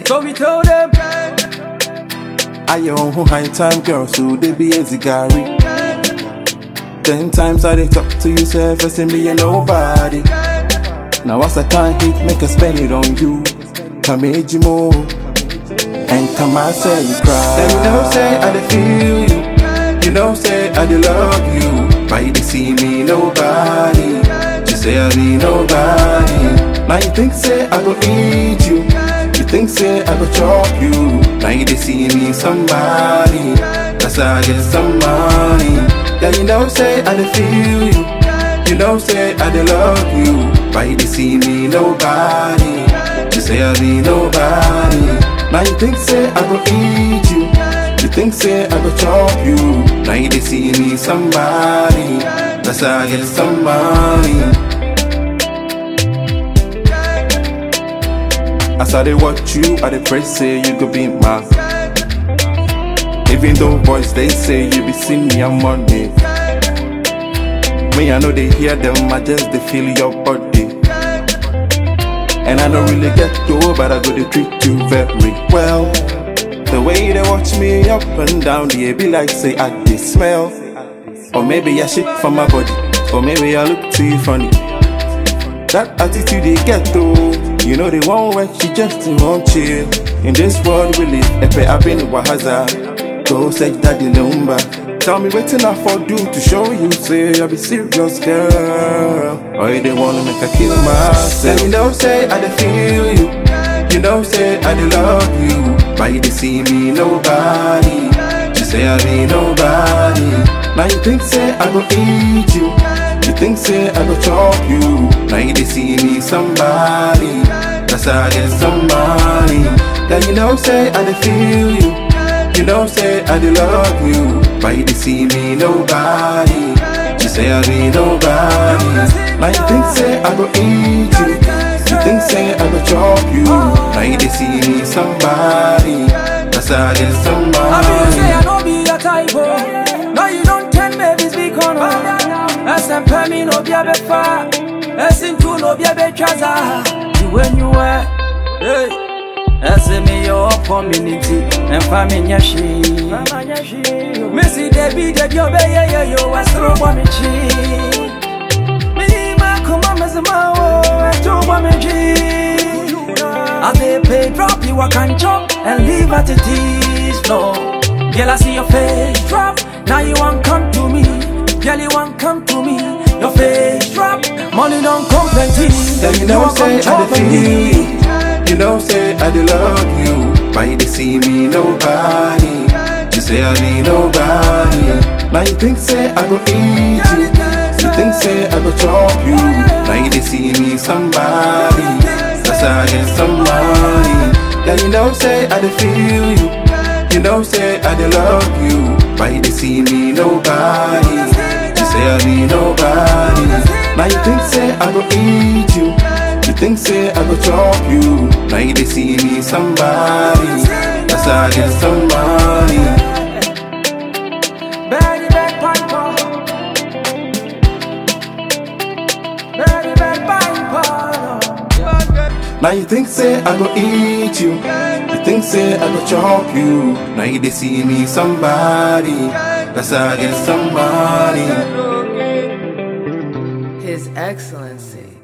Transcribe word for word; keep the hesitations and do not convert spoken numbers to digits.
So we told them, I own high time girl, so they be a zigari. Ten times I they talk to you, say first in me and nobody. Now what's I can't hit, make a spend it on you. Come age more, and come I say you cry. Then you know say I dey feel you, you know say I dey love you. Why they see me nobody? You say I be nobody. Now you think say I go eat you, you think say I go chop you. Now you they see me somebody, that's how I get some money. Yeah, you know say I dey feel you, you know say I dey love you. Why they see me nobody? You say I be nobody. Now you think say I go eat you, you think say I go chop you. Now you they see me somebody, that's how I get some money. As I dey watch you, I dey pray say you go be mine. Even though boys they say you be seeing me on Monday, me I know they hear them, I just they feel your body. And I don't really get to, but I go to treat you very well. The way they watch me up and down, they be like say I dey smell. Or maybe I shit from my body, or maybe I look too funny. That attitude they get to, you know they won't work, she just won't chill. In this world we live, epe I been wahaza. Go say daddy lumba. Tell me waiting I for do to show you say I be serious girl. Or they wanna make I kill myself. Then you know say I dey feel you, you know say I dey love you. Why they see me nobody? You say I be nobody. Now you think say I go eat you, you think say I go chop you. Now you they see me somebody, that's how I get some money. Then you know say I dey feel you, you know say I dey love you. Why they see me nobody? You say I be nobody. Now you think say I go eat you, you think say I go chop you. Now you they see me somebody, that's how I get some I mean say I money. don't be your type, oh. No you don't tell me this big on. S M P me no be a bit far, S M two no be a bit chaza. When you were, hey. S M E your community and family yashi. Missy Debbie Debbie obey yo was through Bomichi. Me ma come on as a mao and to Bomichi. As they pay drop you a can chop and leave at it is no. Girl I see your face drop, now you want come to me. Girl you want come to me. Your face drop, money don't come plenty. Then you know say I dey feel. You know say I dey love you. Why they see me nobody? You say I be nobody. Now you think say I go eat you, you think say I go chop you. Now you they see me somebody, that's how I get some money. Yeah, you know say I dey feel you, you know say I dey love you. Why they see me nobody? You say I be nobody. Now you think say I go eat you, you think say I go chop you. Now you they see me somebody, that's how I get some money. Berry bed piper, berry bed piper. Now you think say I go eat you, you think say I go chop you. Now you they see me somebody, that's how I get some money. His Excellency